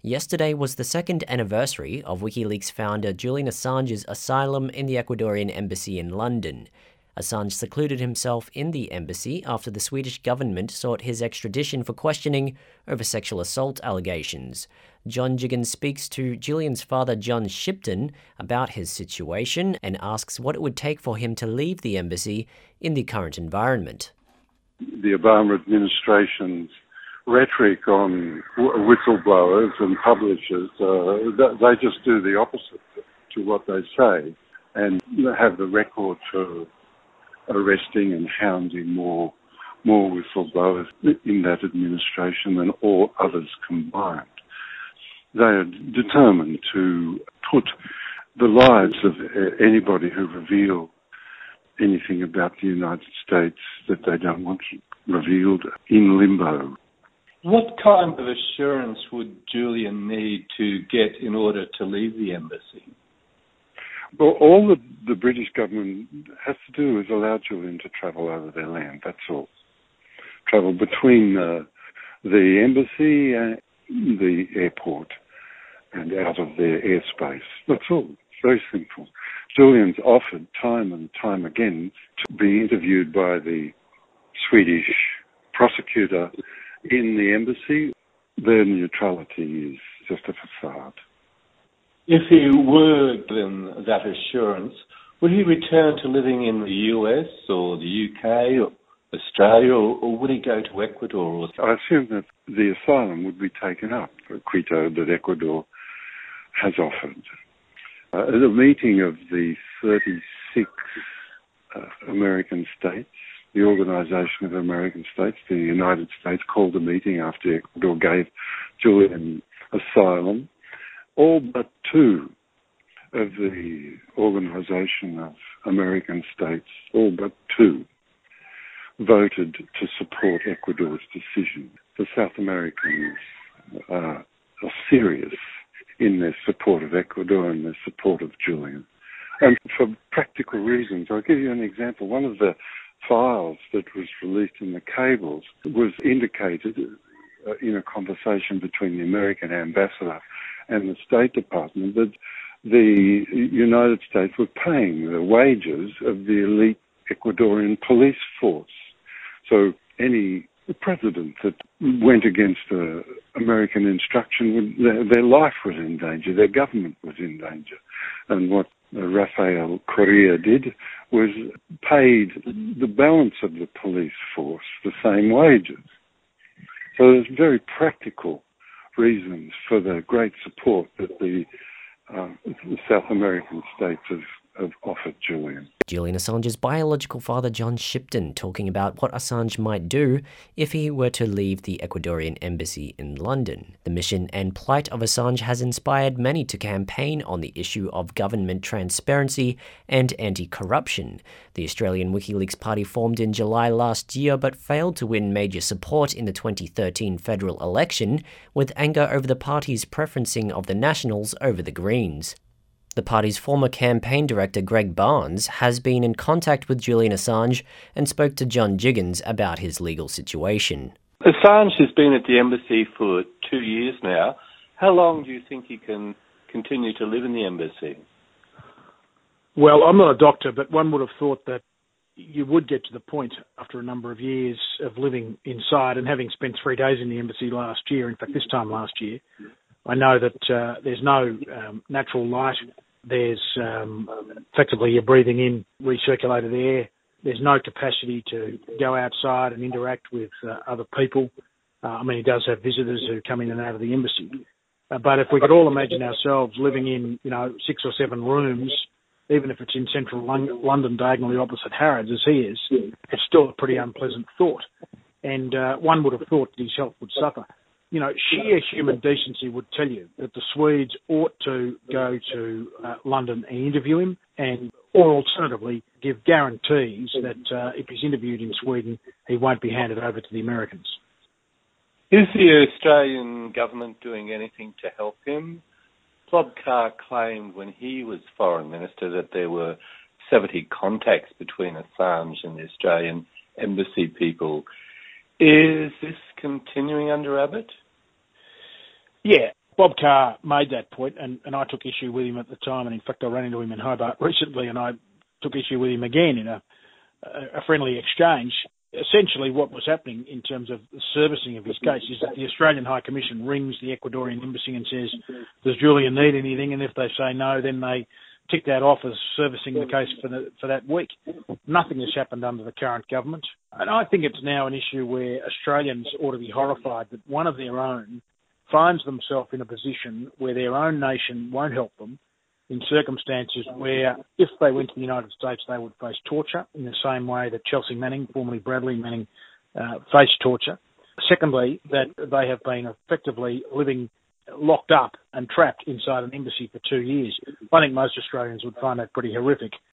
Yesterday was the second anniversary of WikiLeaks founder Julian Assange's asylum in the Ecuadorian embassy in London. Assange secluded himself in the embassy after the Swedish government sought his extradition for questioning over sexual assault allegations. John Jiggins speaks to Julian's father, John Shipton, about his situation and asks what it would take for him to leave the embassy in the current environment. The Obama administration's rhetoric on whistleblowers and publishers, they just do the opposite to what they say and have the record for arresting and hounding more whistleblowers in that administration than all others combined. They are determined to put the lives of anybody who reveal anything about the United States that they don't want revealed in limbo. What kind of assurance would Julian need to get in order to leave the embassy? Well, all the British government has to do is allow Julian to travel over their land, that's all. Travel between the embassy and the airport and out of their airspace. That's all. It's very simple. Julian's offered time and time again to be interviewed by the Swedish prosecutor in the embassy. Their neutrality is just a facade. If he were given that assurance, would he return to living in the US or the UK or Australia, or would he go to Ecuador? I assume that the asylum would be taken up for Quito that Ecuador has offered. At a meeting of the 36 American states, the Organization of American States, the United States, called a meeting after Ecuador gave Julian asylum. All but two of the Organization of American States, all but two, voted to support Ecuador's decision. The South Americans are serious in their support of Ecuador and their support of Julian. And for practical reasons, I'll give you an example. One of the files that was released in the cables was indicated in a conversation between the American ambassador and the State Department that the United States were paying the wages of the elite Ecuadorian police force. So any president that went against American instruction, their life was in danger, their government was in danger. And what Rafael Correa did was paid the balance of the police force the same wages. So there's very practical reasons for the great support that the South American states have offered Julian. Julian Assange's biological father, John Shipton, talking about what Assange might do if he were to leave the Ecuadorian embassy in London. The mission and plight of Assange has inspired many to campaign on the issue of government transparency and anti-corruption. The Australian WikiLeaks party formed in July last year but failed to win major support in the 2013 federal election, with anger over the party's preferencing of the Nationals over the Greens. The party's former campaign director, Greg Barnes, has been in contact with Julian Assange and spoke to John Jiggins about his legal situation. Assange has been at the embassy for 2 years now. How long do you think he can continue to live in the embassy? Well, I'm not a doctor, but one would have thought that you would get to the point after a number of years of living inside and having spent 3 days in the embassy last year, in fact this time last year. I know that there's no natural light. There's effectively you're breathing in recirculated air. There's no capacity to go outside and interact with other people. He does have visitors who come in and out of the embassy. But if we could all imagine ourselves living in, 6 or 7 rooms, even if it's in central London, diagonally opposite Harrods, as he is, it's still a pretty unpleasant thought. And one would have thought that his health would suffer. Sheer human decency would tell you that the Swedes ought to go to London and interview him, or alternatively, give guarantees that if he's interviewed in Sweden, he won't be handed over to the Americans. Is the Australian government doing anything to help him? Bob Carr claimed when he was Foreign Minister that there were 70 contacts between Assange and the Australian embassy people. Is this continuing under Abbott? Yeah, Bob Carr made that point, and I took issue with him at the time, and in fact I ran into him in Hobart recently, and I took issue with him again in a friendly exchange. Essentially what was happening in terms of the servicing of his case is that the Australian High Commission rings the Ecuadorian embassy and says, does Julian need anything? And if they say no, then they tick that off as servicing the case for that week. Nothing has happened under the current government. And I think it's now an issue where Australians ought to be horrified that one of their own finds themselves in a position where their own nation won't help them in circumstances where if they went to the United States they would face torture in the same way that Chelsea Manning, formerly Bradley Manning, faced torture. Secondly, that they have been effectively living locked up and trapped inside an embassy for 2 years. I think most Australians would find that pretty horrific.